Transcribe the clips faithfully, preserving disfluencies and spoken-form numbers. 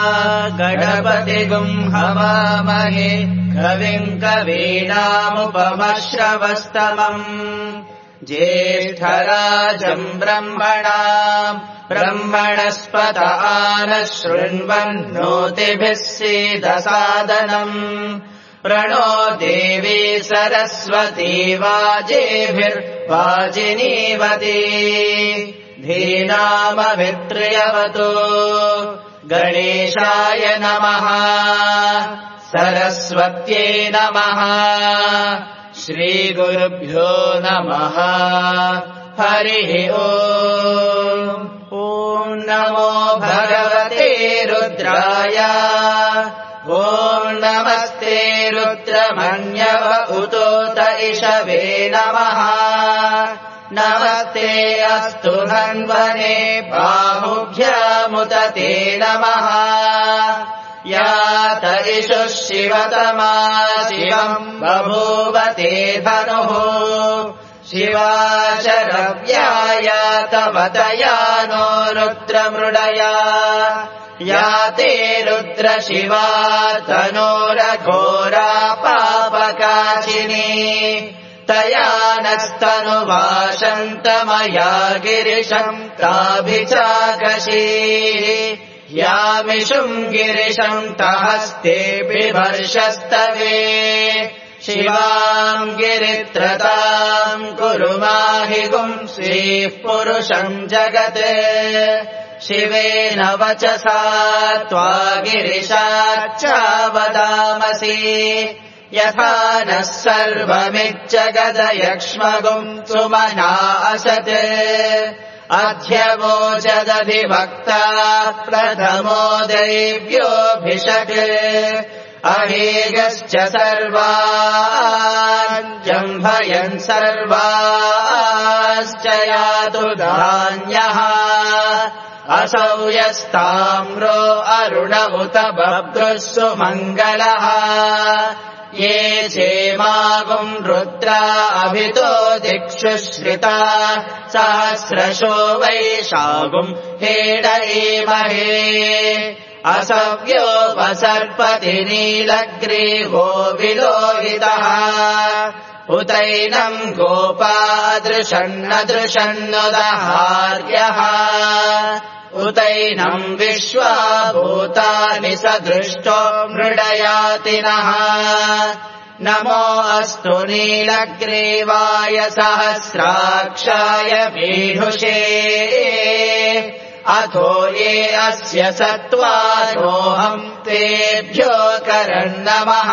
गणपतिगुम् हवामहे कविम् कवीनामुपमश्रवस्तमम् ज्येष्ठराजम् ब्रह्मणाम् ब्रह्मणस्पत आनः शृण्वन्नोतिभिः सीदसादनम् प्रणो देवी सरस्वती वाजेभिर्वाजिनीवती धीनामभित्र्यवतु गणेशाय नमः सरस्वत्यै नमः श्रीगुरुभ्यो नमः हरिः ओम् ॐ नमो भगवते रुद्राय ॐ नमस्ते रुद्रमन्यव उतोत इषवे नमः नमस्ते अस्तु धन्वने बाहुभ्यामुत ते नमः यात इषुः शिवतमा शिवम् बभूव ते धनुः शिवाचरव्याय तवतया नो रुद्रमृडया या ते रुद्रशिवा तनोरघोरा पापकाशिनी तया नस्तनुवाशन्तमया गिरिशम् ताभिचाकशी यामिषुम् गिरिशम् तहस्ते बिभर्षस्तवे शिवाम् गिरित्रताम् कुरु माहि गुंसीः पुरुषम् जगत् शिवेन वचसा त्वा गिरिशाच्चावदामसि यथा नः सर्वमिज्जगदयक्ष्मगुम् सुमना असत् अध्यवोचदधिवक्ता प्रथमो दैव्योऽभिषक् अहेगश्च सर्वान् जम्भयन् सर्वाश्च यातु धान्यः असौ यस्ताम्रो अरुण उत बभ्रुः सुमङ्गलः ये चेमागुम् रुद्रा अभितो दिक्षु श्रिता सहस्रशो वैशागुम् हेडयेमहे असव्यो वसर्पति नीलग्रीवो विलोहितः उतैनम् गोपादृशन्न दृशन्नुदहार्यः उतैनम् विश्वा भूतानि सदृष्टो मृडयातिनः नमो अस्तु नीलग्रीवाय सहस्राक्षाय पीढुषे अथो ये अस्य सत्त्वारोऽहम् तेभ्यो करन्नमः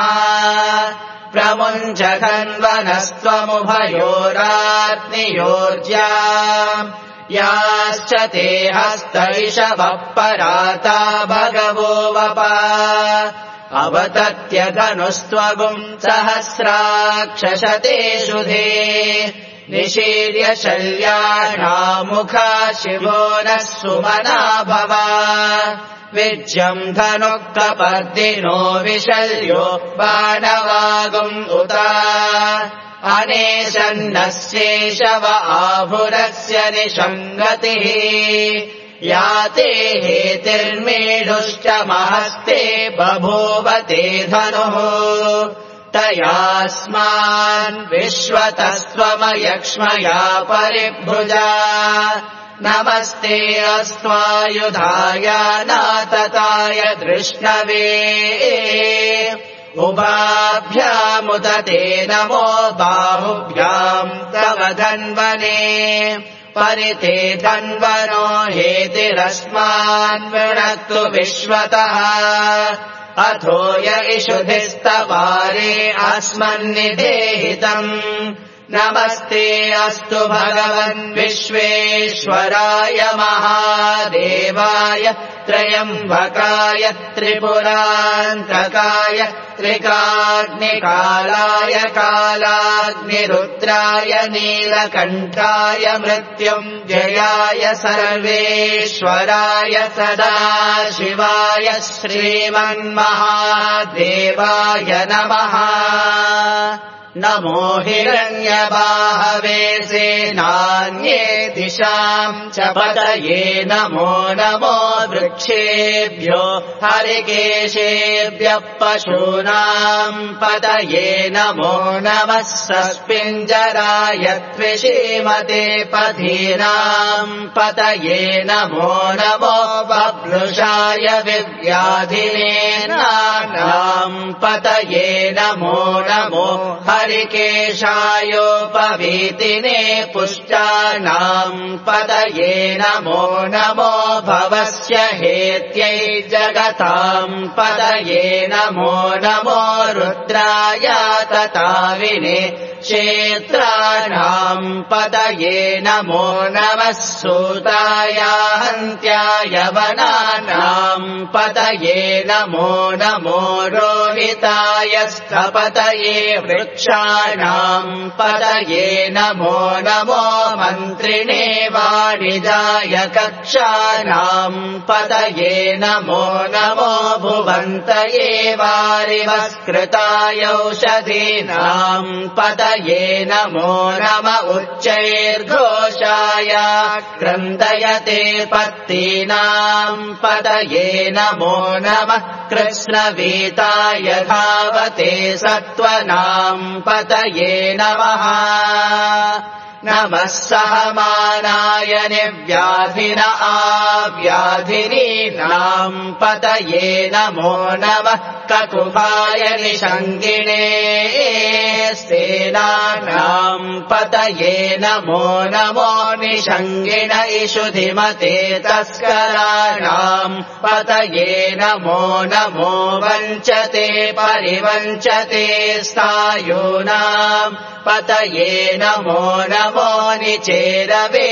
प्रमुञ्चखन्वनस्त्वमुभयोरात्नियोर्ज्याम् याश्च ते हस्तैषवः पराता भगवो वप अवतत्यधनुस्त्वगुम् सहस्राक्षशतेषु धे निशीर्य शल्याणामुखा शिवो नः सुमना भव विज्यम् धनुः कपर्दिनो विशल्यो बाणवागुम् उत अनेशन्नस्येषव आभुरस्य निषङ्गतिः याते हेतिर्मेढुश्च महस्ते बभूव ते धनुः तयास्मान् विश्वतस्त्वमयक्ष्मया परिभुजा नमस्ते अस्त्वायुधाय नातताय धृष्णवे उभाभ्यामुत ते नमो बाहुभ्याम् तव धन्वने परिते धन्वनो हेतिरस्मान् वृणक्तु विश्वतः अथो य इषुधिस्तवारे अस्मन्निदेहितम् नमस्ते अस्तु भगवन् विश्वेश्वराय महादेवाय त्रयम्बकाय त्रिपुरान्तकाय त्रिकाग्निकालाय कालाग्निरुद्राय नीलकण्ठाय मृत्युञ्जयाय सर्वेश्वराय सदाशिवाय श्रीमन्महादेवाय नमः नमो हिरण्यबाहवे सेनान्ये दिशाम् च पतये नमो नमो वृक्षेभ्यो हरिकेशेभ्यः पशूनाम् पतये नमो नमः सस्पिञ्जराय त्विषीमते पथीनाम् पतये नमो नमो बभ्रुषाय विव्याधिने नानाम् पतये नमो नमो हरिकेशायोपवीतिने पुष्टानाम् पतये नमो नमो भवस्य हेत्यै जगताम् पतये नमो नमो रुद्राय तताविने क्षेत्राणाम् पतये नमो नमः सूताय हन्त्याय वनानाम् पतये नमो नमो रोहिताय स्थपतये वृक्षाणाम् पतये नमो नमो मन्त्रिणे वाणिजाय कक्षाणाम् पतये नमो नमो भुवन्तये वारिवस्कृताय औषधीनाम् पतये नमो नम उच्चैर्घोषाय क्रन्दयते पत्तीनाम् पतये नमो नमः कृष्णवीताय धावते सत्त्वनाम् पतये नमः नमः सहमानाय निर्व्याधिन आव्याधिनीनाम् पतये नमो नमः ककुभाय निषङ्गिणे सेनानाम् पतये नमो नमो निषङ्गिण इषुधिमते तस्कराणाम् पतये नमो नमो वञ्चते परिवञ्चते स्थायूनाम् पतये नमो नमो निचेरवे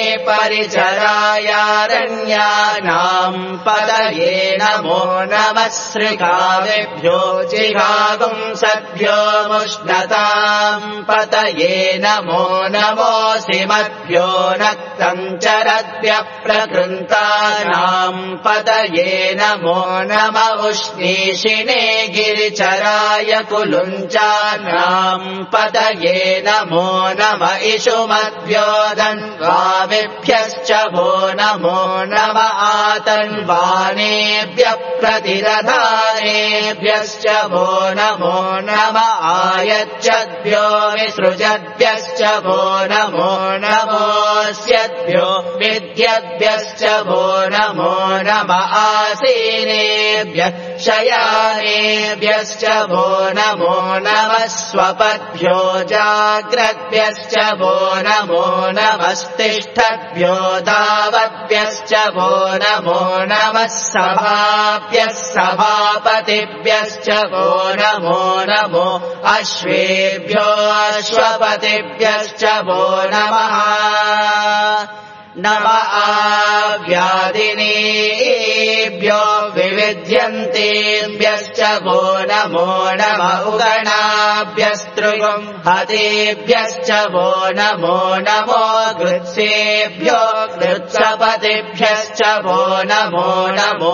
परिचरायारण्यानाम् पतये नमो नमः श्रृगावेभ्यो जिघागुंसद्भ्यो मुष्णताम् पतये नमो नमो सिमद्भ्यो नक्तम् चरद्भ्यः प्रकृन्तानाम् पतये नमो नम उष्णीषिणे गिरिचराय कुलुञ्चानाम् पतये नमो नम इषुमद्भ्यो धन्वामिभ्यश्च वो नमो नम आतन्वानेभ्यः प्रतिरधानेभ्यश्च वो नमो नम आयच्छद्भ्यो विसृजद्भ्यश्च वो नमो नमोऽस्यद्भ्यो विद्यद्भ्यश्च वो नमो नम आसीनेभ्यः शयानेभ्यश्च वो नमो नमः स्वपद्भ्यो जाग्रद्भ्यश्च वो नमो नमस्तिष्ठद्भ्यो दावद्भ्यश्च वो नमो नमः सभाभ्यः सभापतिभ्यश्च वो नमो नमो अश्वेभ्यो अश्वपतिभ्यश्च वो नमः नम आव्याधिनेभ्यो विविध्यन्तेभ्यश्च वो नमो नम उगणाभ्यस्तृगम् हतेभ्यश्च वो नमो नमो गृत्सेभ्यो गृत्सपतिभ्यश्च वो नमो नमो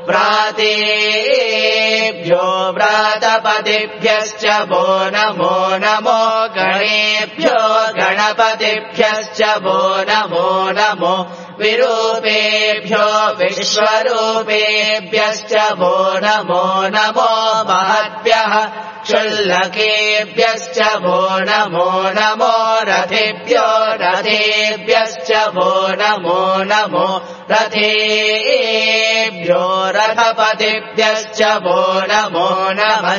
व्रातेभ्यो व्रातपतिभ्यश्च वो नमो नमो गणेभ्यो गणपतिभ्यश्च वो नमो नमो विरूपेभ्यो विश्वरूपेभ्यश्च वो नमो नमो महद्भ्यः क्षुल्लकेभ्यश्च वो नमो नमो रथेभ्यो रथेभ्यश्च वो नमो नमो रथेभ्यो रथपतिभ्यश्च वो नमो नमः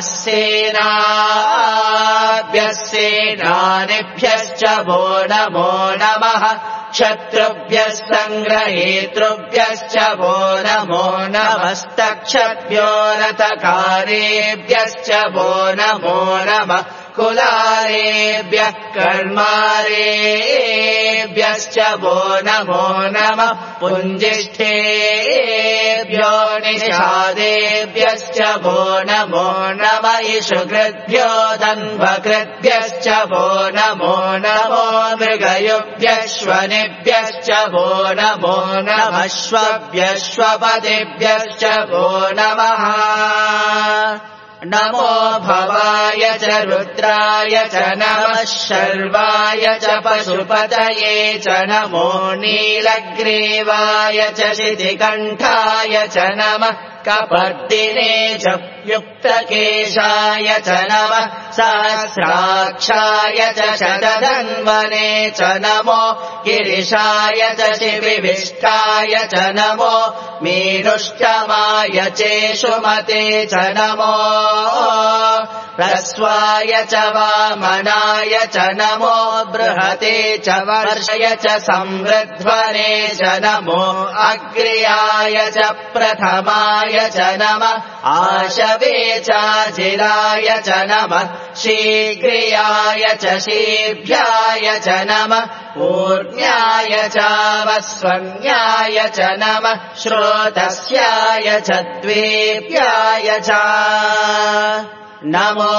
सेनाभ्यः सेनानिभ्यश्च वो नमो नमः शत्रुभ्यः सङ्ग्रहेतृभ्यश्च वो नमो नमस्तक्षभ्यो रथकारेभ्यश्च वो नमो नमः कुलारेभ्यः कर्मारेभ्यश्च वो नमो नमः पुञ्जिष्ठेभ्यो निषादेभ्यश्च वो नमो नमः इषुकृद्भ्यो धन्वकृद्भ्यश्च वो नमो नमो मृगयुभ्यश्वनिभ्यश्च वो नमो नमः श्वभ्यश्वपतिभ्यश्च वो नमः नमो भवाय च रुद्राय च नमः शर्वाय च पशुपतये च नमो नीलग्रीवाय च शितिकण्ठाय च नमः कपर्दिने च युक्तकेशाय च नमः सहस्राक्षाय च शतधन्वने च नमो गिरिशाय च शिविविष्टाय च नमो मीनुष्टमाय चेषुमते च नमो ह्रस्वाय च वामनाय च नमो बृहते च वर्षय च संवृध्वने च नमो अग्र्याय च प्रथमाय च नमः आशवे चाजिलाय च नमः शीघ्रियाय च शीभ्याय च नमः ऊर्ण्याय चावस्वन्याय च नमः श्रोतस्याय च द्वेप्याय च नमो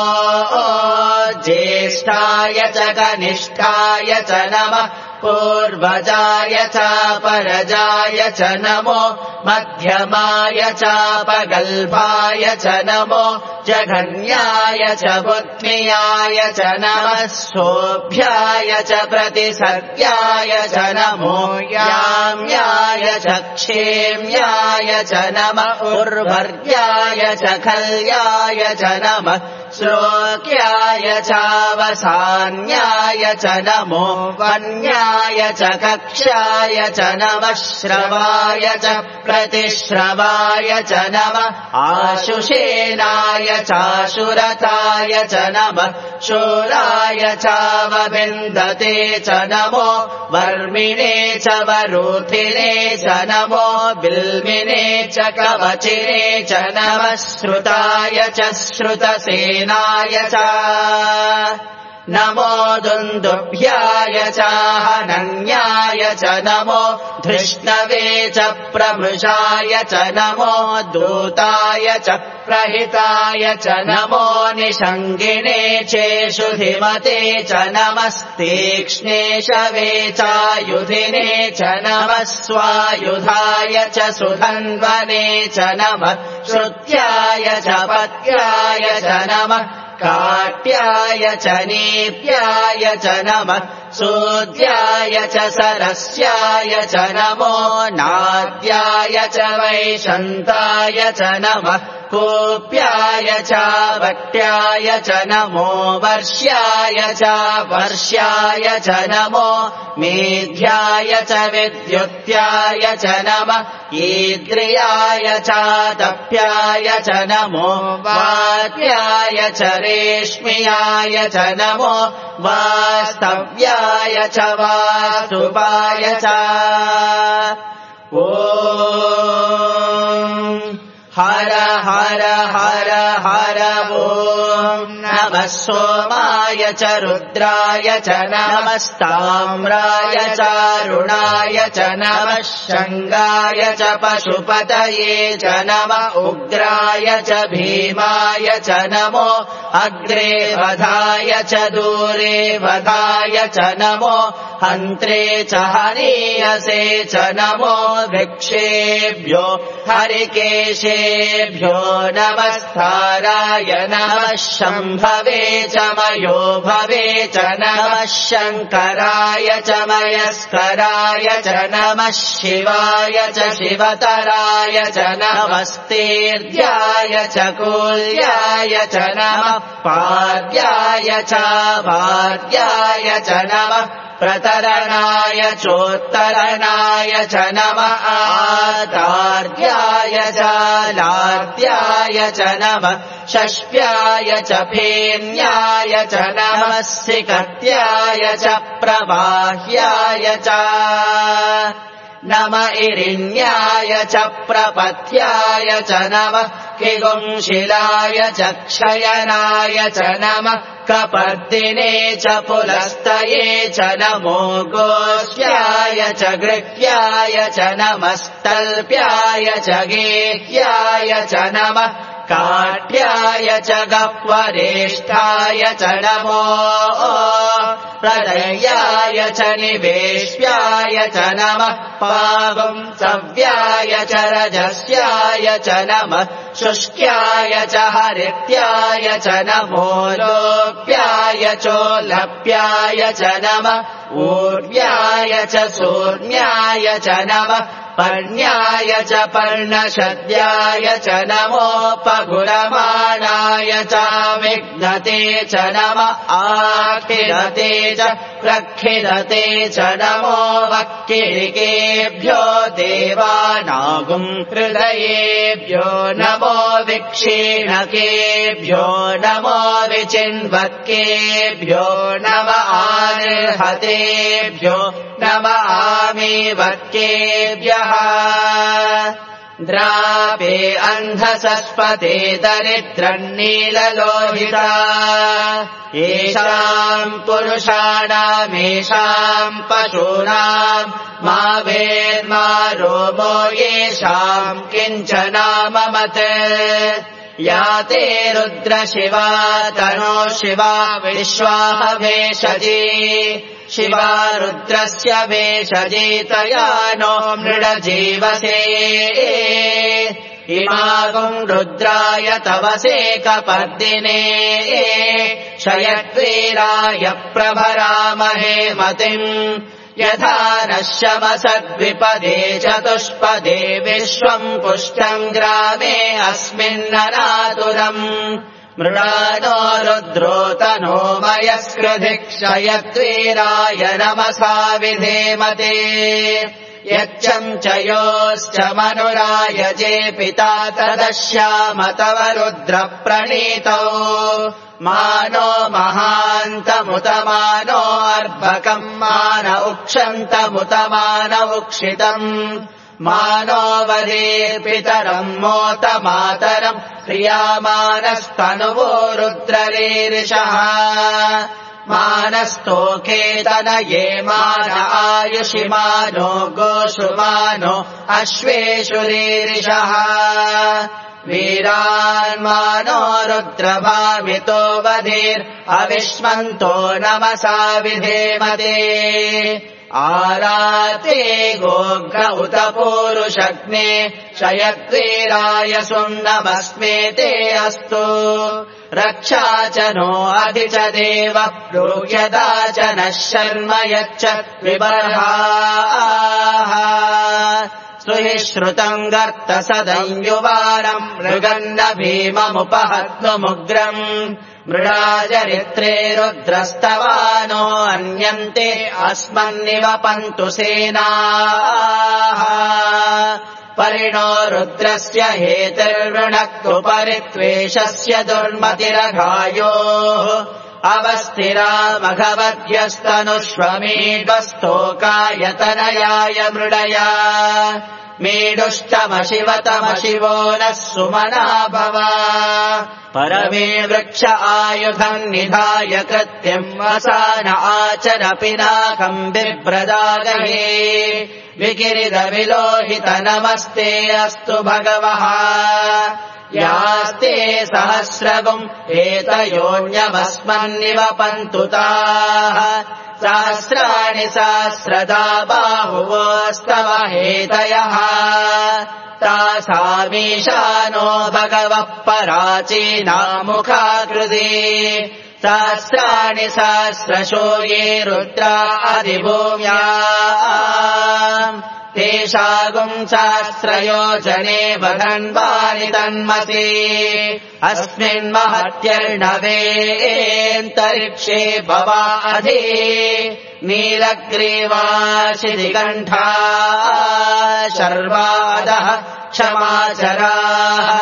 ज्येष्ठाय च कनिष्ठाय च नमः पूर्वजाय चापरजाय च नमो मध्यमाय चापगल्भाय च नमो जघन्याय च बुद्ध्याय च नमः सोऽभ्याय च प्रतिसर्ग्याय च नमो याम्याय च क्षेम्याय च नमः उर्वर्याय च खल्याय च नमः श्लोक्याय चावसान्याय च नमो वन्याय च कक्ष्याय च नमः श्रवाय च प्रतिश्रवाय च नमः आशुषेनाय चाशुरताय च नमः शूराय चावविन्दते च नमो वर्मिणे च वरूथिने च नमो बिल्मिने च कवचिने च नमः श्रुताय च श्रुतसेनाय च नमो दुन्दुभ्याय चाहनन्याय च नमो धृष्णवे च प्रमृषाय च नमो दूताय च प्रहिताय च नमो निषङ्गिने चेषुधिमते च नमस्तीक्ष्णे शवे चायुधिने च नमः स्वायुधाय च सुधन्वने च नमः श्रुत्याय च पत्याय च नमः काट्याय च नीप्याय च नमः सूद्याय च सरस्याय च नमो नाद्याय च वैशन्ताय च नमः कूप्याय च वट्याय च नमो वर्ष्याय च वर्ष्याय च नमो मेध्याय च विद्युत्याय च नमः ईद्रियाय च तप्याय च नमो वात्याय च रेश्म्याय च नमो वास्तव्याय च वासुपाय च ॐ हर हर हर हर ॐ नमः सोमाय च रुद्राय च नमस्ताम्राय चारुणाय च नमः शङ्गाय च पशुपतये च नमः उग्राय च भीमाय च नमो अग्रे वधाय च दूरे वधाय च नमो हन्त्रे च हनीयसे च नमो भिक्षेभ्यो हरिकेशेभ्यो नमस्ताराय नमः शम्भवे च मयो भवे च नमः शङ्कराय च मयस्कराय च नमः शिवाय च शिवतराय च नमस्तेर्याय च कूल्याय च नमः पाद्याय च भाद्याय च नमः प्रतरणाय चोत्तरणाय च नमः आदार्याय च लाद्याय च नमः षष्प्याय च फेन्याय च नमः सिकत्याय च प्रवाह्याय च नम इरिण्याय च प्रपथ्याय च नमः किगुंशिलाय च क्षयनाय च नमः कपर्दिने च पुलस्तये च नमो गोष्ठ्याय च गृह्याय च नमस्तल्प्याय च गेह्याय च नमः काठ्याय च गह्वरेष्ठाय च नमो प्रदय्याय च निवेश्याय च नमः पागुंसव्याय च रजस्याय च नमः शुष्क्याय च हरित्याय च नमो लोप्याय चोलप्याय च नमः ऊर्व्याय च सूर्ण्याय च नमः पर्ण्याय च पर्णशद्याय च नमोपगुरमाणाय च विघ्नते च नमः आखिरते च प्रखिरते च नमो वक्किरिकेभ्यो देवानागुं हृदयेभ्यो नमो विक्षीणकेभ्यो नमो विचिन्वत्केभ्यो नम आनिर्हतेभ्यो नम आमीवत्केभ्यः द्रापे अन्धसस्पते दरिद्रन्नीललोहिता येषाम् पुरुषाणामेषाम् पशूनाम् मा वेर्मा रोमो येषाम् किञ्चनाममत् या ते रुद्रशिवा तनो शिवा विश्वाह भेषजी शिवा रुद्रस्य भेषजीतया नो मृडजीवसे इमागुम् रुद्राय तवसे कपर्दिने शयद्वीराय प्रभरामहे मतिम् यथा नश्यमसद्विपदे चतुष्पदे विश्वम् पुष्टम् ग्रामे अस्मिन्ननातुरम् मृडानो रुद्रोतनो मयस्कृधिक्षयद्वीराय नमसा विधेमते यच्चम् च योश्च मनुराय जे पिता तदश्याम तव रुद्रप्रणीतौ मानो महान्तमुतमानो अर्भकम् मान उक्षन्तमुतमान उक्षितम् मानो वदेर्पितरम् मोत मातरम् क्रियामानस्तनुवो रुद्ररीरिषः मानस्तोकेतनये मान आयुषि मानो गोषु मानो अश्वेषु रीरिषः वीरान्मानो रुद्रभावितो वधीर् अविष्मन्तो नमसा विधेमते आराते गोघ्र उत पूरुषग्ने शयद्वीराय सुन्नमस्मेते अस्तु रक्षा च नो अधि च देव ब्रूयदा च नः शर्म यच्च विबर्हाः सुहि श्रुतम् गर्तसदञ्युवारम् मृगन्न भीममुपहत्नुमुग्रम् मृडाचरित्रे रुद्रस्तवानो अन्यन्ते अस्मन्निवपन्तु सेनाः परिणो रुद्रस्य हेतिर्वृणक्तु परित्वेषस्य दुर्मतिरघायोः अवस्थिरा मघवद्यस्तनुष्वमीड्वस्तोकायतनयाय मृडया मेडुष्टमशिवतमशिवो नः सुमना भव परमे वृक्ष आयुधम् निधाय कृत्यम् वसान आचर पिनाकम् बिभ्रदागहे विकिरिदविलोहित नमस्ते अस्तु भगवः यास्ते सहस्रगुम् एतयोऽन्यवस्मन्निवपन्तु ताः सहस्राणि सहस्रदा बाहुवोस्तव हेतयः तासामीशानो भगवः पराचीनामुखाकृते सहस्राणि सहस्रशो ये रुद्रा अधिभूम्या तेषागुम् सहस्रयोजने वदन्वानि तन्मते अस्मिन्महत्यर्णवेऽन्तरिक्षे भवाधि नीलग्रीवाशिदिकण्ठा शर्वादः क्षमाचराः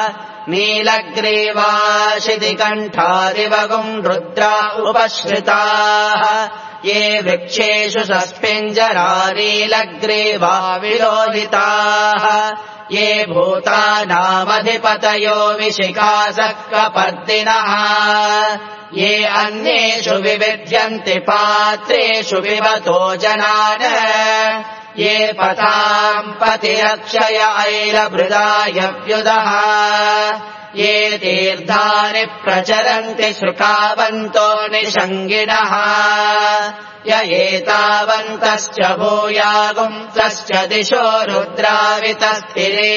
नीलग्रीवाशिदिकण्ठादिवगुम् रुद्रा उपश्रिताः ये वृक्षेषु सस्पिञ्जरा नीलग्रीवा विलोहिताः ये भूतानामधिपतयो विशिखासः कपर्दिनः ये अन्येषु विविध्यन्ति पात्रेषु पिबतो जनान् ये पताम् पतिरक्षय ऐलभृदाय व्युदः ये तीर्थानि प्रचरन्ति श्रुकावन्तो निषङ्गिणः य एतावन्तश्च भूयागुंसश्च दिशो रुद्रावितस्थिरे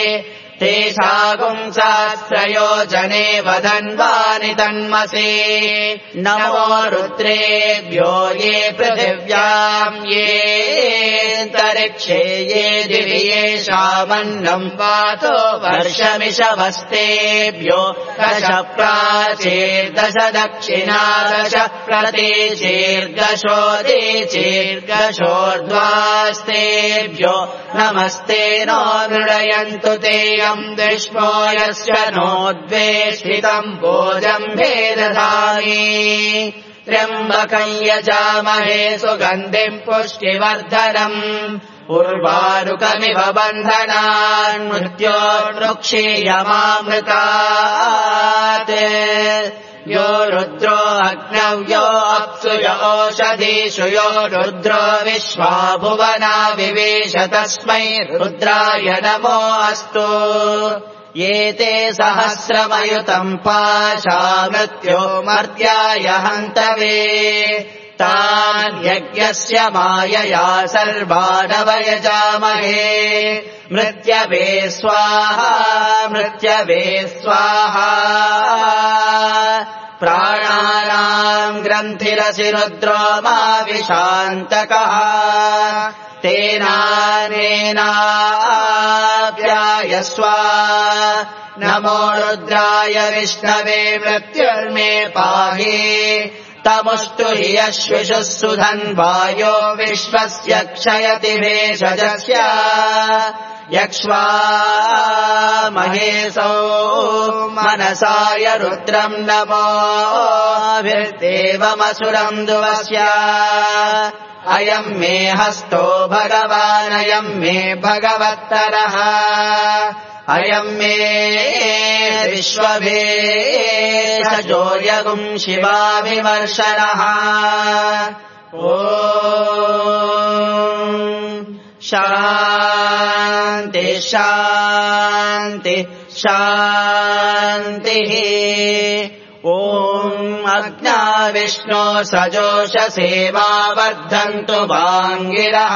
तेषागुंसास्त्रयोजने वदन्वानि तन्मसि नमो रुद्रेभ्यो ये पृथिव्याम् ये तरिक्षे ये दिवि येषामन्नम् पातो वर्षमिषवस्तेभ्यो दश प्राचीर्दश दक्षिणादश प्रतीचीर्दशो दीचीर्दशोर्ध्वास्तेभ्यो नमस्ते नो मृडयन्तु ते दृष्मो यस्य नोद्वेष्टितम् भोजम् भेदधामि त्र्यम्बकम् यजामहे सुगन्धिम् पुष्टिवर्धनम् उर्वारुकमिव बन्धनान् मृत्योर्मुक्षीयमामृतात् यो रुद्रो अग्नौ यो अप्सु यो ओषधीषु यो रुद्रो विश्वा भुवना विवेश तस्मै रुद्राय नमो अस्तु ये ते सहस्रमयुतम् पाशा मृत्यो मर्त्याय हन्तवे तान् यज्ञस्य मायया सर्वानवयजामहे मृत्यवे स्वाहा मृत्यवे स्वाहा प्राणानाम् ग्रन्थिरसि रुद्रो मा विशान्तकः तेनानेनाप्यायस्व नमो रुद्राय विष्णवे मृत्युर्मे पाहि तमुष्टु हि अश्विषुः सुधन्वायो विश्वस्य क्षयति भेषजस्य यक्ष्वा महेशो मनसाय रुद्रम् नमोऽभिर्देवमसुरम् दुवस्य अयम् मे हस्तो भगवानयम् मे भगवत्तरः अयम् मे विश्वभेषजो यगुम् शिवाभिवर्षणः ओ शान्ति शान्ति शान्तिः ॐ अग्ना विष्णो सजोषसेवावर्धन्तु वाङ्गिरः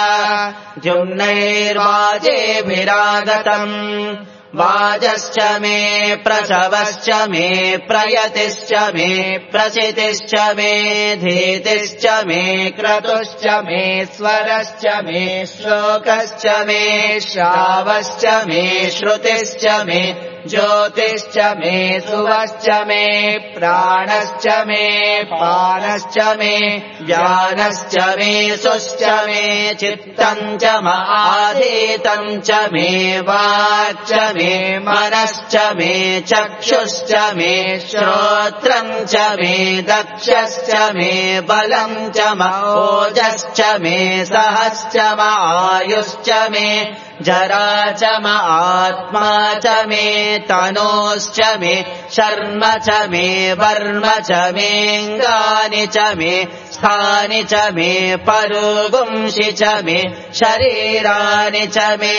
द्युम्नैर्वाजेभिरागतम् वाजश्च मे प्रसवश्च मे प्रयतिश्च मे प्रचितिश्च मे धीतिश्च मे क्रतुश्च मे स्वरश्च मे श्लोकश्च मे श्रावश्च मे श्रुतिश्च मे ज्योतिश्च मे सुवश्च मे प्राणश्च मे पानश्च मे व्यानश्च मे सुश्च मे चित्तम् च महाधीतम् च मे वाक्च मे मनश्च मे चक्षुश्च मे श्रोत्रम् च मे दक्षश्च मे बलम् च ओजश्च मे सहश्च आयुश्च मे जरा च आत्मा च मे तनोश्च मे शर्म च मे वर्म च मेऽङ्गानि च मे स्थानि च मे परुगुंसि च मे शरीराणि च मे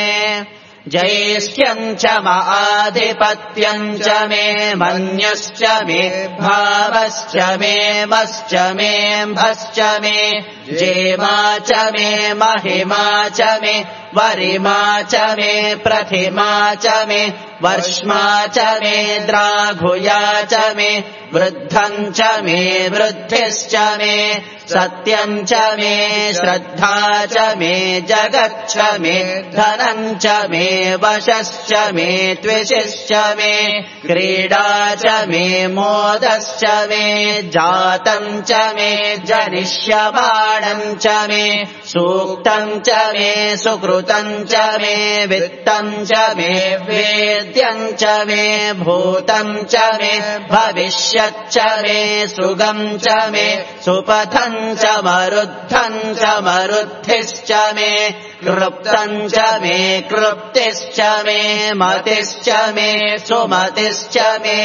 जैष्ठ्यम् च आधिपत्यम् च मे मन्युश्च मे भावश्च मे मश्च मे भश्च मे जेमा च मे महिमा च मे वरिमा च मे प्रतिमा च मे वर्ष्मा च मे द्राघुया च मे वृद्धम् च मे वृद्धिश्च मे सत्यम् च मे श्रद्धा च मे जगच्च मे धनम् च मे वशश्च मे त्विषिश्च मे क्रीडा च मे मोदश्च मे जातम् च मे जनिष्यमाणम् च मे सूक्तम् च मे सुकृतम् च मे वित्तम् च मे वेद्यम् च मे भूतम् च मे भविष्यच्च मे सुगम् च मे सुपथम् च मरुद्धम् च मरुद्धिश्च मे कृप्तम् च मे कृप्तिश्च मे मतिश्च मे सुमतिश्च मे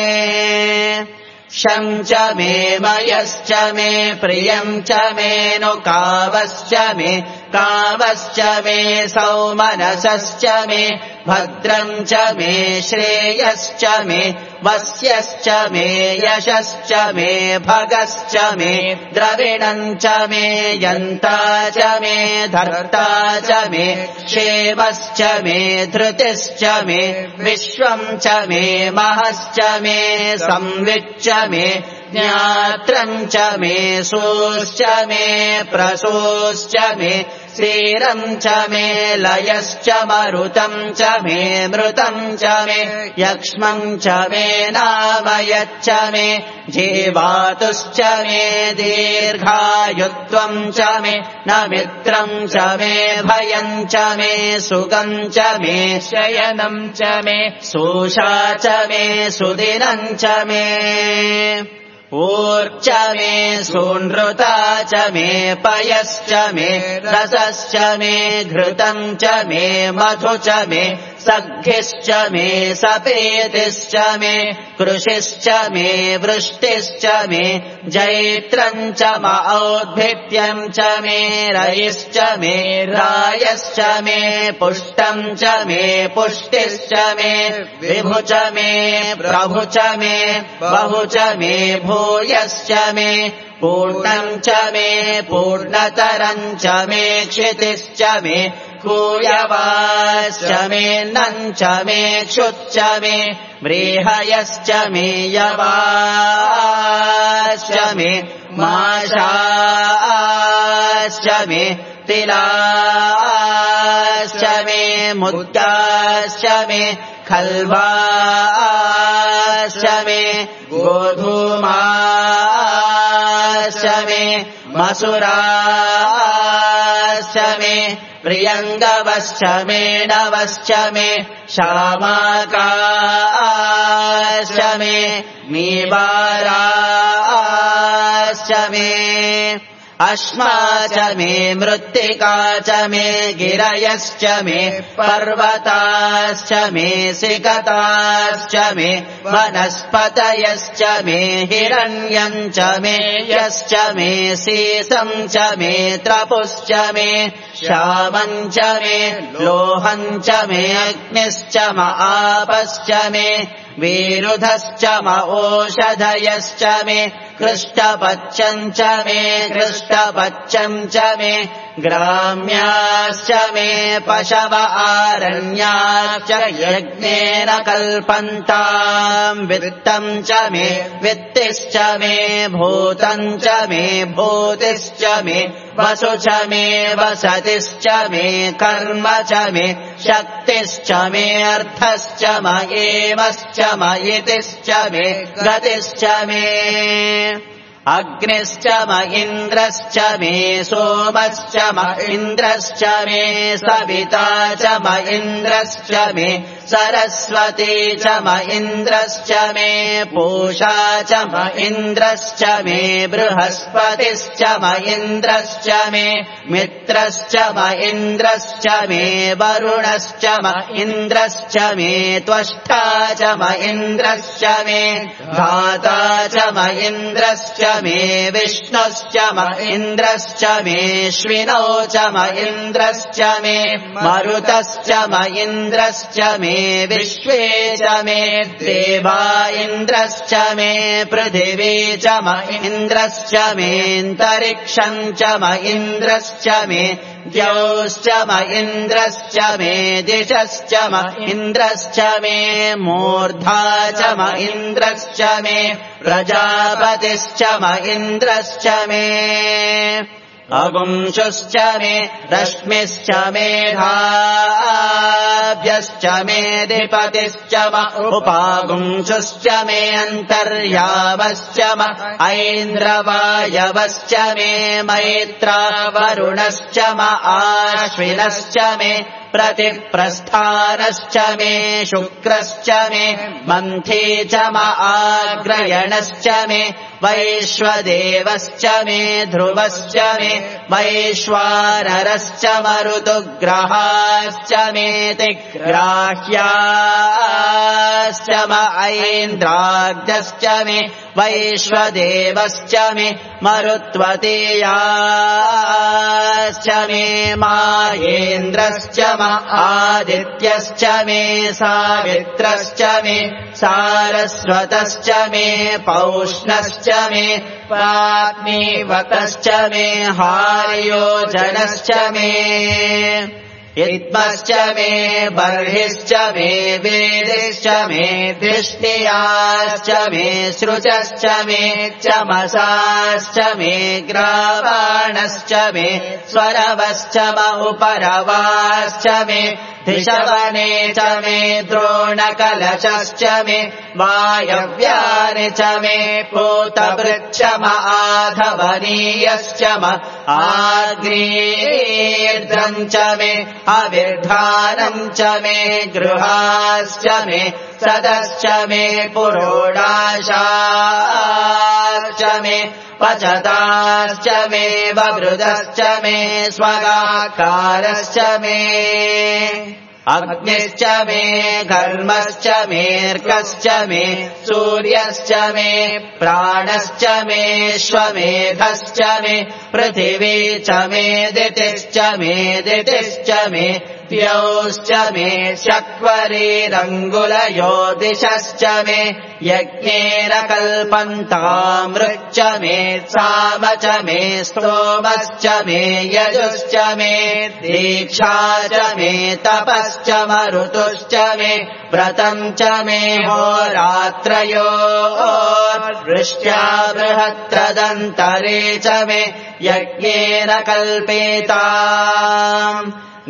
शम् च मे मयश्च मे प्रियम् च मे नुकावश्च मे कामश्च मे सौमनसश्च मे भद्रम् च मे श्रेयश्च मे वस्यश्च मे यशश्च मे भगश्च मे द्रविणम् च मे यन्ता च मे धर्ता च मे क्षेमश्च मे धृतिश्च मे विश्वम् च मे महश्च मे संविच्च मे ज्ञात्रम् च मे सूश्च मे प्रसूश्च मे श्रीरम् च मे लयश्च मरुतम् च मे मृतम् च मे यक्ष्मम् च मे नामयच्च मे जीवातुश्च मे दीर्घायुत्वम् च मे न मित्रम् च मे भयम् च मे सुखम् च मे शयनम् च मे सूषा च मे सुदिनम् च मे ऊर्च मे सूनृता च मे पयश्च मे रसश्च मे घृतम् च मे मधु च मे सखिश्च मे सपेतिश्च मे कृषिश्च मे वृष्टिश्च मे जैत्रम् च औद्भित्यम् च मे रयिश्च मे रायश्च मे पुष्टम् च मे पुष्टिश्च मे विभु च मे प्रभु च मे बहु च मे भूयश्च मे पूर्णम् च मे पूर्णतरम् च मे क्षितिश्च मे कूयवाश्च मे नम् च मे क्षुच्च मे व्रीहयश्च मे यवाश्च मे माशाश्च मे तिलाश्च मे मुद्गाश्च मे खल्वाश्च मे गोधूमाश्च मे मसुराश्च मे प्रियङ्गवश्च मे नवश्च मे शामाकाश्च मे मीबाराश्च मे अश्मा च मे मृत्तिका च मे गिरयश्च मे पर्वताश्च मे सिकताश्च मे वनस्पतयश्च मे हिरण्यम् च मे यश्च मे सीसम् च मे त्रपुश्च मे श्यामम् च मे लोहम् च मे अग्निश्च म आपश्च मे विरुधश्च म ओषधयश्च मे कृष्टपच्यम् च मे कृष्टपच्यम् च मे ग्राम्याश्च मे पशव आरण्याश्च यज्ञेन कल्पन्ताम् वित्तम् च मे वित्तिश्च मे भूतम् च मे भूतिश्च मे वसु च मे वसतिश्च मे कर्म च मे शक्तिश्च मे अर्थश्च म एवश्च म इतिश्च मे गतिश्च मे अग्निश्च म इन्द्रश्च मे सोमश्च म इन्द्रश्च मे सविता च म इन्द्रश्च मे सरस्वती च म इन्द्रश्च मे पूषा च म इन्द्रश्च मे बृहस्पतिश्च म इन्द्रश्च मे मित्रश्च म इन्द्रश्च मे वरुणश्च म इन्द्रश्च मे त्वष्टा च म इन्द्रश्च मे धाता च म इन्द्रश्च मे विष्णुश्च म इन्द्रश्च मे श्विनौ च म इन्द्रश्च मे मरुतश्च म इन्द्रश्च मे विश्वे च मे देवा इन्द्रश्च मे पृथिवी च म इन्द्रश्च मेऽन्तरिक्षम् च म इन्द्रश्च मे द्यौश्च म इन्द्रश्च मे दिशश्च म इन्द्रश्च मे मूर्धा च म इन्द्रश्च मे प्रजापतिश्च म इन्द्रश्च मे अगुंशुश्च मे रश्मिश्च मेधाभ्यश्च मे अधिपतिश्च म उपागुंशुश्च मे अन्तर्यामश्च म ऐन्द्रवायवश्च मे मैत्रा वरुणश्च म आश्विनश्च मे प्रतिप्रस्थानश्च मे शुक्रश्च मे मन्थी च म आग्रयणश्च मे वैश्वदेवश्च मे ध्रुवश्च मे वैश्वानरश्च मरुतुग्रहाश्च मेतिग्राह्याश्च म ऐन्द्राग्धश्च मे वैश्वदेवश्च मे मरुत्वतीयाश्च मे माहेन्द्रश्च म आदित्यश्च मे सावित्रश्च मे सारस्वतश्च मे पौष्णश्च मे पाग्निवतश्च मे हार्योजनश्च मे इद्मश्च मे बर्हिश्च मे वेदिश्च मे दृष्टियाश्च मे सृजश्च मे चमसाश्च मे ग्रावाणश्च मे स्वरवश्च म उपरवाश्च मे धिषवने च मे द्रोणकलशश्च मे वायव्यानि च मे पूतवृक्ष म आधवनीयश्च म आग्नेयद्रम् च मे अविर्धानम् च मे गृहाश्च मे सदश्च मे पुरोडाशाश्च मे पचताश्च मे ववृदश्च मे स्वगाकारश्च मे अग्निश्च मे घर्मश्च मेऽर्कश्च मे सूर्यश्च मे प्राणश्च मेऽश्वमेधश्च मे पृथिवी च मे दितिश्च मे दितिश्च मे द्यौश्च मे शक्वरीरङ्गुलयो दिशश्च मे यज्ञेन कल्पन्तामृच्च मे साम च मे स्तोमश्च मे यजुश्च मे दीक्षा च मे तपश्च मरुतुश्च मे व्रतम् च मे होरात्रयो वृष्ट्या बृहत्तदन्तरे च मे यज्ञेन कल्पेताम्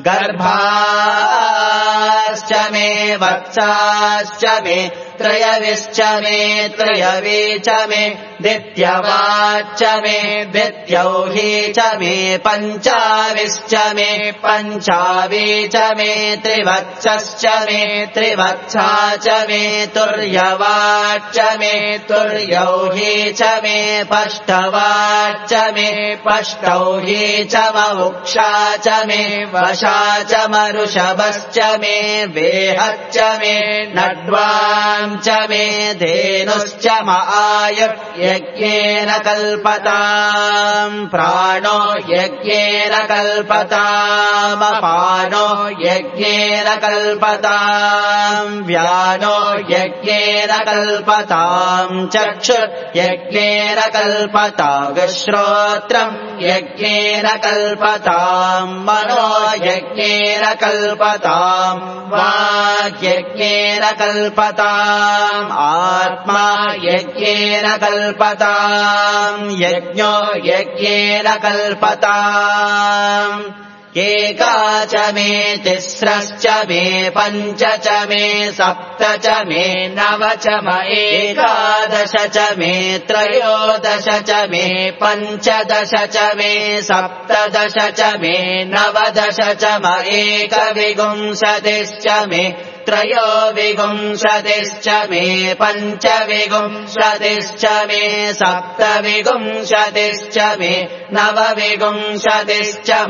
गर्भाश्च मे वत्साश्च मे त्रयविश्च मे त्रयवे च मे दित्यवाच्च मे दित्यौही च मे पञ्चाविश्च मे पञ्चावी च मे त्रिवत्सश्च मे त्रिवत्सा च मे तुर्यवाच्च मे तुर्यौही च मे पष्टवाच्च मे पष्टौही च ममुक्षा च मे वशा च मरुषभश्च मे वेहच्च मे नड्वाम् च मे धेनुश्च म आयुः यज्ञेन कल्पताम् प्राणो यज्ञेन कल्पताम् अपानो यज्ञेन कल्पताम् व्यानो यज्ञेन कल्पताम् चक्षुर् यज्ञेन कल्पताम् श्रोत्रम् यज्ञेन कल्पताम् मनो यज्ञेन कल्पताम् वाग्यज्ञेन कल्पताम् आत्मा यज्ञेन कल्पताम् यज्ञो यज्ञेन कल्पताम् एका च मे तिस्रश्च मे पञ्च च मे सप्त च मे नव च म एकादश च मे त्रयोदश च मे पञ्चदश च मे सप्तदश च मे नवदश च म एकविंशतिश्च मे त्रयोविंशतिश्च मे पञ्चविंशतिश्च मे सप्तविंशतिश्च मे नवविंशतिश्च म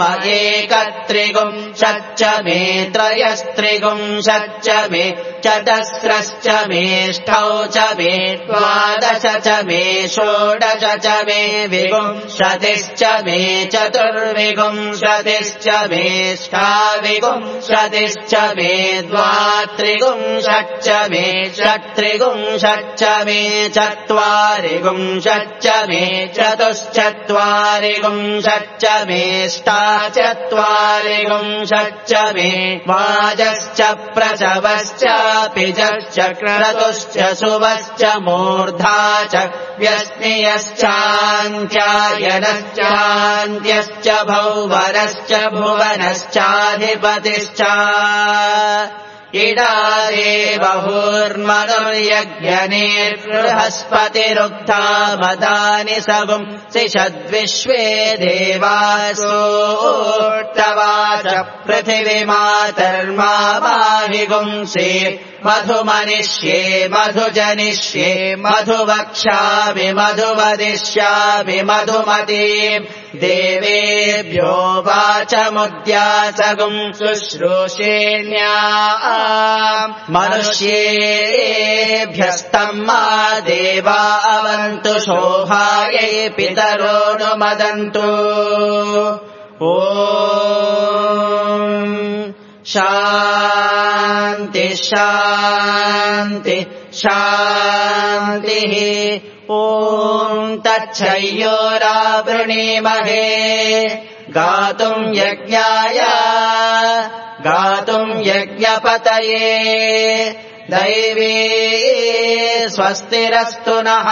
एकत्रिंशच्च मे त्रयस्त्रिंशच्च मे चतस्रश्च मेष्ठौ च मे द्वादश च मे षोडश च मे विंशतिश्च मे चतुर्विंशतिश्च मेष्ठाविंशतिश्च मे द्वात्रिंशच्च मे षट्त्रिंशच्च मे चत्वारिंशच्च मे चतुश्चत्वारिंशच्च मेष्टाचत्वारिंशच्च मे वाजश्च प्रसवश्च पिजश्च क्रतुश्च सुवश्च मूर्धा च व्यस्नियश्चान्त्यायनश्चान्त्यश्च भौवनश्च भुवनश्चाधिपतिश्च इडारे बहुर्मनुर्यज्ञनेर्बृहस्पतिरुक्था मदानि सगुं सिषद्विश्वे देवासोऽर्तवाच पृथिवीमातर्मा माहिगुंसि मधुमनिष्ये मधुजनिष्ये मधुवक्ष्यामि मधुवदिष्यामि मधुमतीम् देवेभ्यो वाचमुद्यासगुम् शुश्रूषेण्या मनुष्येभ्यस्तम् मा देवा अवन्तु शोभायै पितरो नुमदन्तु ॐ शान्ति शान्ति शान्तिः ॐ तच्छयोरावृणीमहे गातुम् यज्ञाय गातुम् यज्ञपतये दैवी स्वस्तिरस्तु नः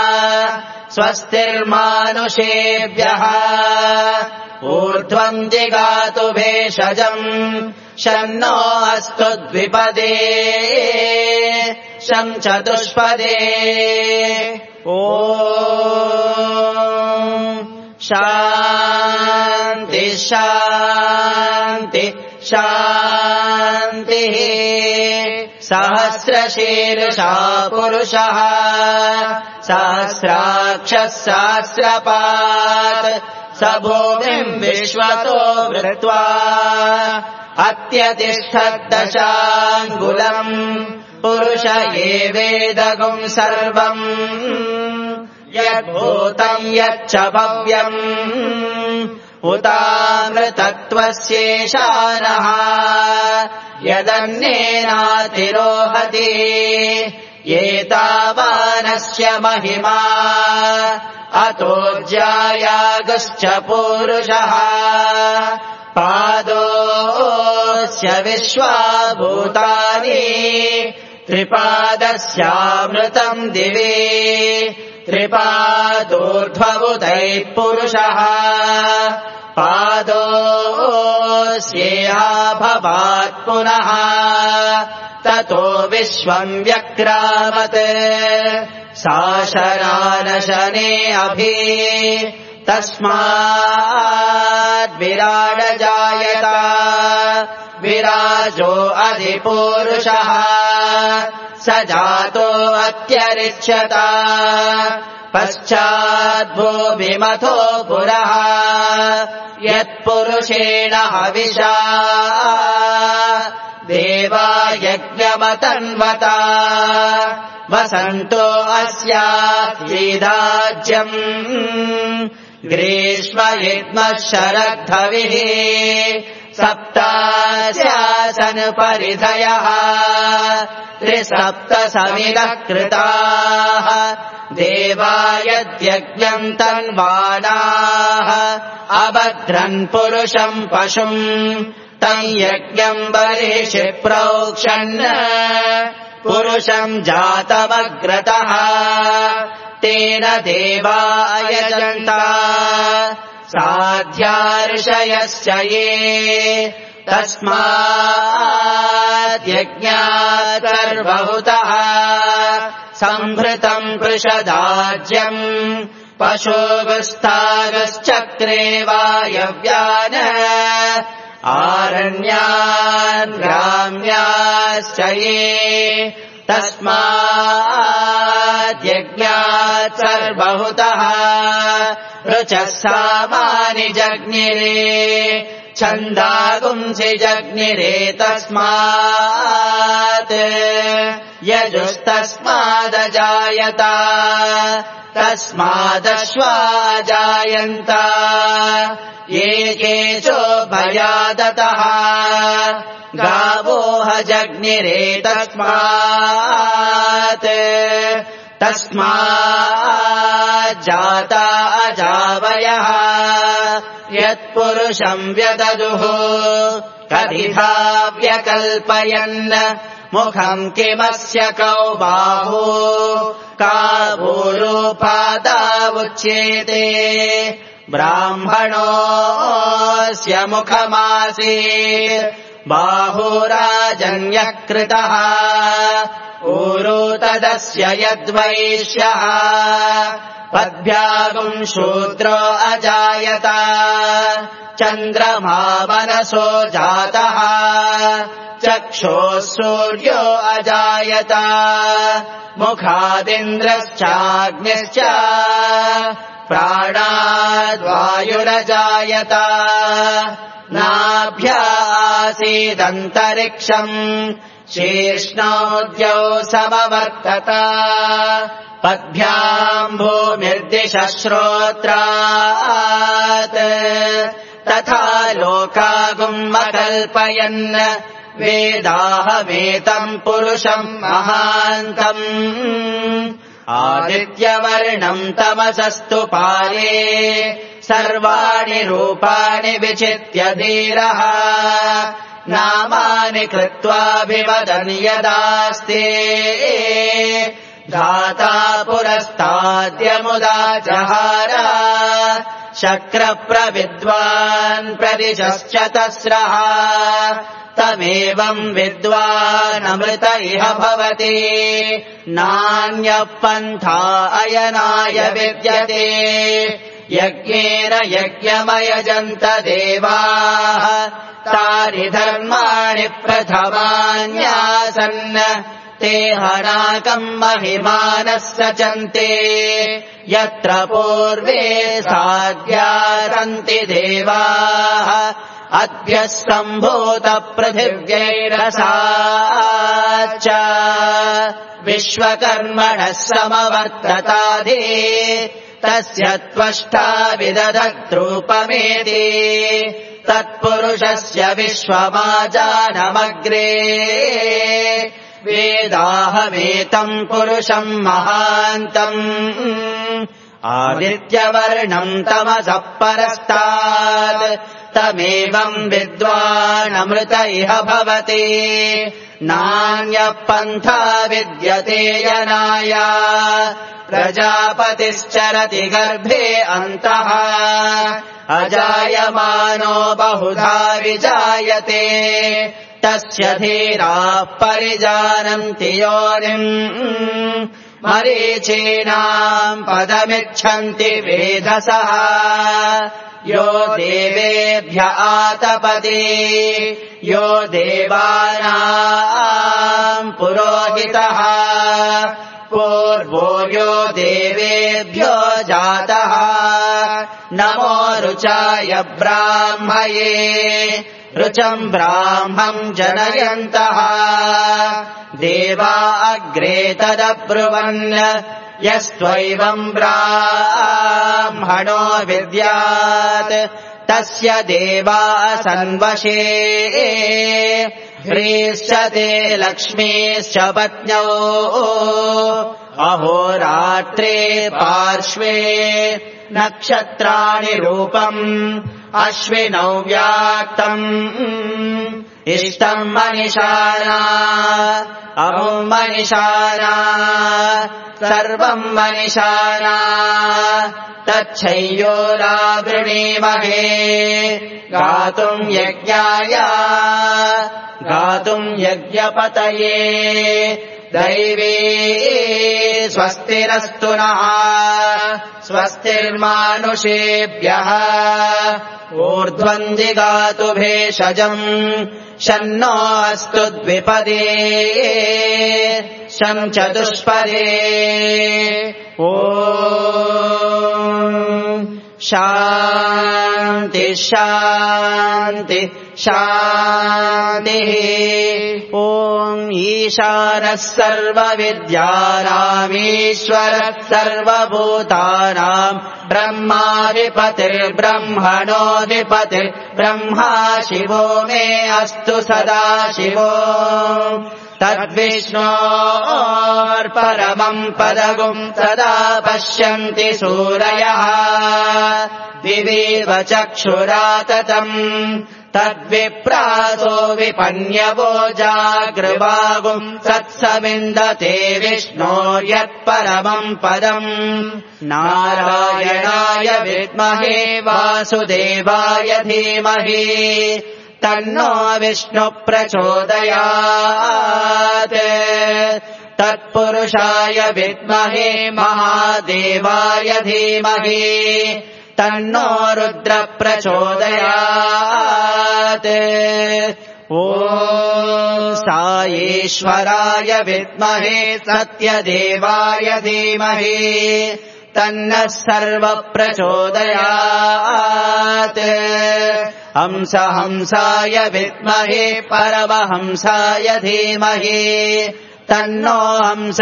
स्वस्तिर्मानुषेभ्यः ऊर्ध्वम् दिगातु भेषजम् शन्नो अस्तु द्विपदे शं चतुष्पदे ॐ शान्ति शान्ति शान्तिः सहस्रशीर्षा पुरुषः सहस्राक्षः सहस्रपात् स भूमिम् विश्वतो वृत्वा अत्यतिष्ठद्दशाङ्गुलम् पुरुष एवेदगुम् सर्वम् यद्भूतम् यच्च भव्यम् उतामृतत्वस्येषानः यदन्येनातिरोहति एतावानस्य महिमा अतोऽज्यायागश्च पूरुषः पादोऽस्य विश्वाभूतानि त्रिपादस्यामृतम् दिवे त्रिपादोर्ध्वभूतैः पुरुषः पादोऽस्येहा भवात् पुनः ततो विश्वम् व्यक्रामत् शासनानशने अभि तस्माद्विराडजायत विराजो अधिपूरुषः स जातो अत्यरिच्यत पश्चाद्भूमिमथो पुरः यत्पुरुषेण हविषा देवा यज्ञमतन्वता वसन्तो अस्याद्विधाज्यम् ग्रीष्म युग्मः शरद्धविः सप्तास्यासन् परिधयः त्रिसप्त समिदः कृताः देवा यद्यज्ञम् तन्वानाः अभद्रन् पुरुषम् पशुम् तम् यज्ञम् बर्हिषि प्रोक्षन् पुरुषम् जातमग्रतः तेन देवा यजन्त साध्यार्षयश्च ये तस्माद्यज्ञात् सर्वहुतः सम्भृतम् पृषदाज्यम् पशुगस्तागश्चक्रे वायव्यान् आरण्यान् ग्राम्याश्च ये तस्माद्यज्ञात् सर्वहुतः ऋचः सामानि जज्ञिरे छन्दागुंसि जज्ञिरे तस्मात् यजुस्तस्मादजायत तस्मादश्वाजायन्त ये केचोभयादतः गावोह जज्ञिरे तस्मात् तस्माज्जाता अजावयः यत्पुरुषम् व्यददुः कथिथा व्यकल्पयन् मुखम् किमस्य कौ बाहु कावूरूपादावुच्येते ब्राह्मणोऽस्य मुखमासीत् बाहुराजन्यः कृतः ऊरू तदस्य यद्वैश्यः पद्भ्यागुम् शूद्रो अजायत चन्द्रमा मनसो जातः चक्षुः सूर्यो अजायत मुखादिन्द्रश्चाग्निश्च प्राणाद्वायुरजायत नाभ्या आसीदन्तरिक्षम् शीर्ष्णोद्यौ समवर्तत पद्भ्याम् भूमिर्दिशः श्रोत्रात् तथा लोकागुम् अकल्पयन् वेदाहमेतम् पुरुषम् महान्तम् आदित्यवर्णम् तमसस्तु पारे सर्वाणि रूपाणि विचित्य धीरः नामानि कृत्वाभिवदन् यदास्ते धाता पुरस्ताद्यमुदा जहार शक्रप्रविद्वान् प्रदिशश्च तस्रः तमेवम् विद्वानमृत इह भवति नान्यः पन्था अयनाय विद्यते यज्ञेन यज्ञमयजन्त देवाः तानि धर्माणि प्रथमान्यासन् ते हनाकम् महिमानः सचन्ते यत्र पूर्वे साध्यारन्ति देवाः अद्भ्यः सम्भूत पृथिव्यैरसाच्च विश्वकर्मणः समवर्तताधि तस्य त्वष्टा विदधद्रूपमेति तत्पुरुषस्य विश्वमाजानमग्रे वेदाहमेतम् पुरुषम् महान्तम् आदित्यवर्णम् तमसः परस्तात् तमेवम् विद्वानमृत इह भवति नान्यः पन्था विद्यते यनाय प्रजापतिश्चरति गर्भे अन्तः अजायमानो बहुधा विजायते तस्य धीराः परिजानन्ति योनिम् मरीचीनाम् पदमिच्छन्ति वेधसः यो देवेभ्य आतपति यो देवानाम् पुरोहितः पूर्वो यो देवेभ्यो जातः नमो रुचाय ब्राह्मये रुचम् ब्राह्मम् जनयन्तः देवा अग्रे तदब्रुवन् यस्त्वैवम् ब्राह्मणो विद्यात् तस्य देवा सन्वशे ह्रीश्च ते लक्ष्मीश्च पत्न्यौ अहोरात्रे पार्श्वे नक्षत्राणि रूपम् अश्विनौ व्याक्तम् इष्टम् मनिषाणा अमुम् मनिषाणा सर्वम् मनिषाणा तच्छय्योरावृणीमहे गातुम् यज्ञाय गातुम् यज्ञपतये दैवी स्वस्तिरस्तु नः स्वस्तिर्मानुषेभ्यः ऊर्ध्वम् जिगातु भेषजम् शन्नो अस्तु द्विपदे शं चतुष्पदे ॐ शान्ति शान्ति शान्तिः ॐ ईशानः सर्वविद्यानामीश्वरः सर्वभूतानाम् ब्रह्माधिपतिर्ब्रह्मणोऽधिपतिर्ब्रह्मा शिवो मे अस्तु सदा शिवो तद्विष्णोर्परमम् पदगुम् सदा पश्यन्ति सूरयः दिवीव चक्षुराततम् तद्विप्रासो विपन्यवो जागृवागुम् सत्सविन्दते विष्णोर्यत्परमम् पदम् नारायणाय विद्महे वासुदेवाय धीमहि तन्नो विष्णु प्रचोदयात् तत्पुरुषाय विद्महे महादेवाय धीमहि तन्नो रुद्र प्रचोदयात् ॐ साईश्वराय विद्महे सत्यदेवाय धीमहि तन्नः सर्वप्रचोदयात् हंस हंसाय विद्महे परमहंसाय धीमहि तन्नो हंस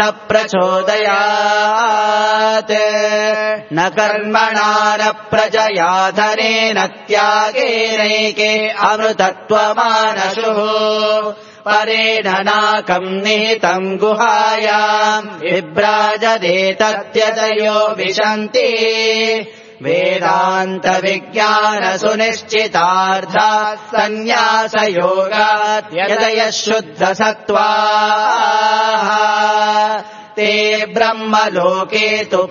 प्रचोदयात् न कर्मणा न प्रजया धनेन त्यागेनैके अमृतत्वमानशुः परेण नाकम् निहितम् गुहायाम् विभ्राजते तत्यतयो विशन्ति वेदान्त विज्ञान सुनिश्चितार्था सन्न्यासयोगात् यदयः शुद्धसत्त्वाः ते ब्रह्मलोके तु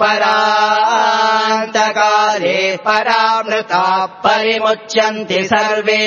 परान्तकाले परामृताः परिमुच्यन्ति सर्वे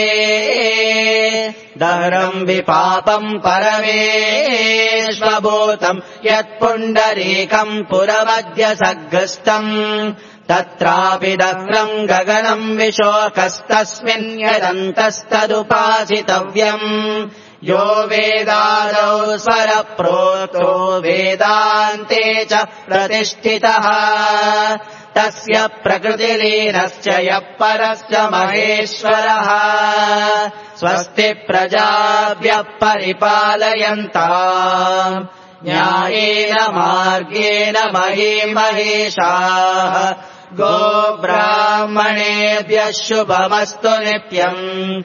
दहरम् विपापम् परमेश्वभूतम् यत्पुण्डरीकम् पुरमद्य सग्रस्तम् तत्रापि दह्रम् गगनम् विशोकस्तस्मिन् यदन्तस्तदुपासितव्यम् यो वेदादौ स्वरप्रोक्तो वेदान्ते च प्रतिष्ठितः तस्य प्रकृतिलीनश्च यः परस्य महेश्वरः स्वस्ति प्रजाभ्यः परिपालयन्ताम् न्यायेन मार्गेण महीमहेशाः गोब्राह्मणेभ्यः शुभमस्तु नित्यम्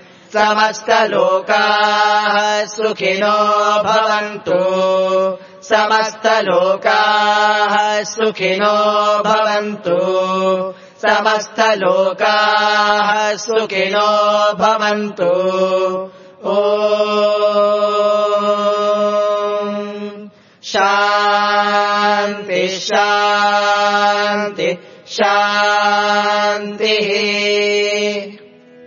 समस्तलोकाः सुखिनो भवन्तु समस्तलोकाः सुखिनो भवन्तु समस्तलोकाः सुखिनो भवन्तु ॐ शान्ति शान्ति शान्तिः।